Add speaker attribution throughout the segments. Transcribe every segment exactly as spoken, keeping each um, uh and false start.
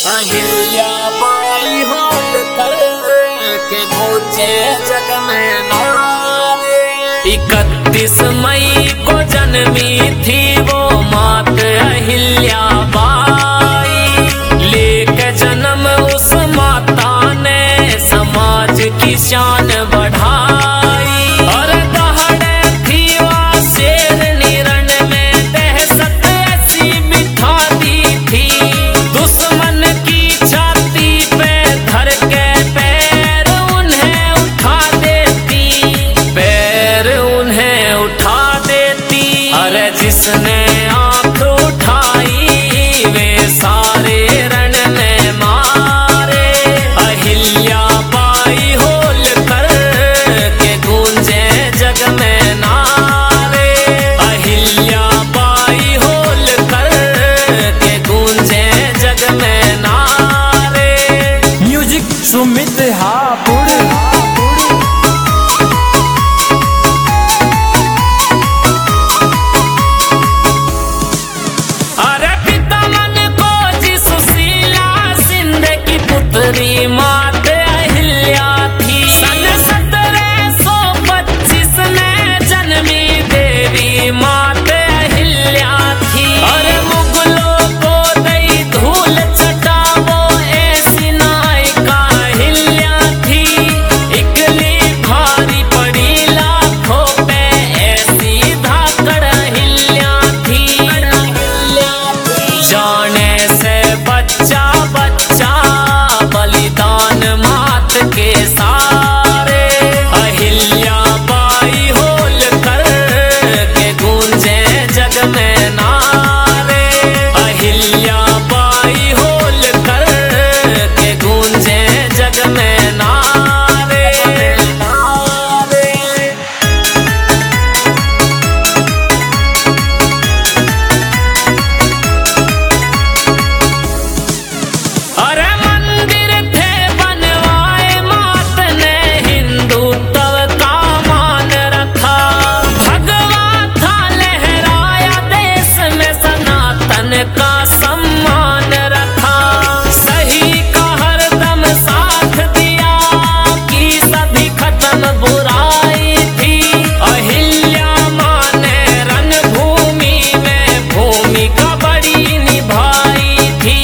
Speaker 1: अहिल्याबाई होलकर के पूछे जग में नारे। इकतीस मई को जन्मी थी वो मात अहिल्याबाई, लेके जन्म उस माता ने समाज की शान बढ़ाई। और दहाड़े थी वह शेरनी रण में, दहशत ऐसी बिठा दी थी, दुश्मन की छाती पे धर के पैर उन्हें उठा देती, पैर उन्हें उठा देती। अरे जिसने आंख उठाई वे सारे रण में मारे। अहिल्याबाई होलकर के गूंजे जग में नारे। अहिल्याबाई होलकर के गूंजे जग में नारे।
Speaker 2: म्यूजिक सुमित हापुड़।
Speaker 1: अरे पिता मन को जी सुशीला सिंध की पुत्री मात अहिल्या थी। सन सत्रह सौ पच्चीस में जन्मी देवी मात अहिल्या थी। और मुगलों को दई धूल चटा वो ऐसी नायिका अहिल्या थी। इकली भारी पड़ी लाखों पे ऐसी धाकड़ अहिल्या थी। जाने से बच्चा बच्चा बलिदान मात के सारे। अहिल्याबाई होलकर के गूंजे जग में नारे। अहिल्याबाई होलकर के गूंजे जग में नारे। अरे मंदिर थे बनवाए मात ने, हिंदुत्व का मान रखा। भगवा था लहराया देश में, सनातन का सम्मान रखा। सही का हरदम साथ दिया कि सभी खत्म बुराई थी। अहिल्या माँ ने रणभूमि में भूमिका बड़ी निभाई थी।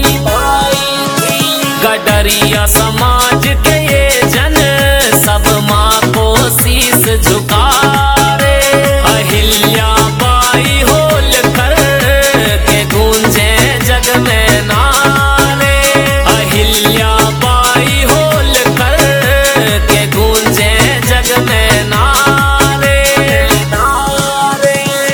Speaker 1: गडरिया समाज के ये जन सब माँ को शीश झुका रे। अहिल्याबाई होलकर के गूंजे जग में नारे। अहिल्याबाई होलकर के गूंजे जग में नारे। नारे।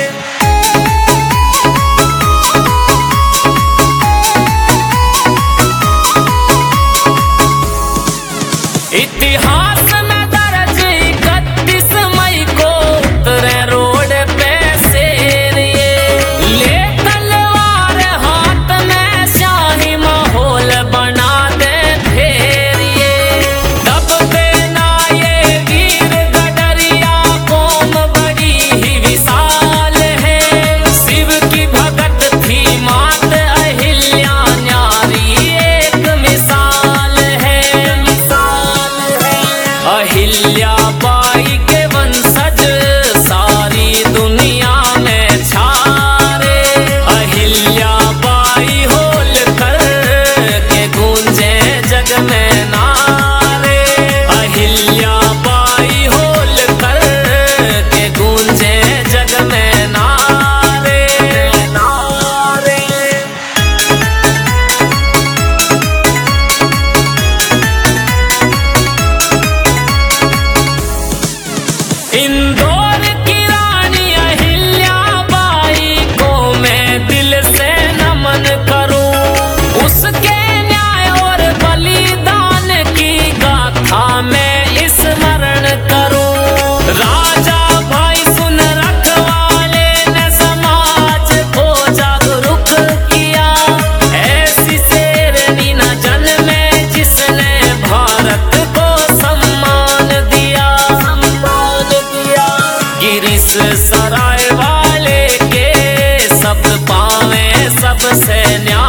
Speaker 1: इतिहास में दर्ज इकतीस मई को उतरे रोड पे शेर ये, ले तलवार हाथ में शाही माहौल बना दे फेर ये। तब देना ये वीर गडरिया कौम बड़ी ही विशाल है। शिव की भगत थी मात अहिल्या न्यारी एक मिसाल है। अहिल्याबाई के वंशज सारी दुनिया में छारे। अहिल्याबाई होलकर के गूंजे जग में नारे। अहिल्याबाई होलकर के गूंजे जग में नारे। नारे। इंदौर की रानी अहिल्याबाई को मैं दिल से नमन करूं। उसके न्याय और बलिदान की गाथा मैं स्मरण करूं। राजा भाई सुन रखवाले ने समाज को जागरूक किया। ऐसी शेरनी न जन्मे जिसने भारत को सम्मान दिया। सम्मान दिया। गिरीश सराय वाले के शब्द पावे सबसे न्याय।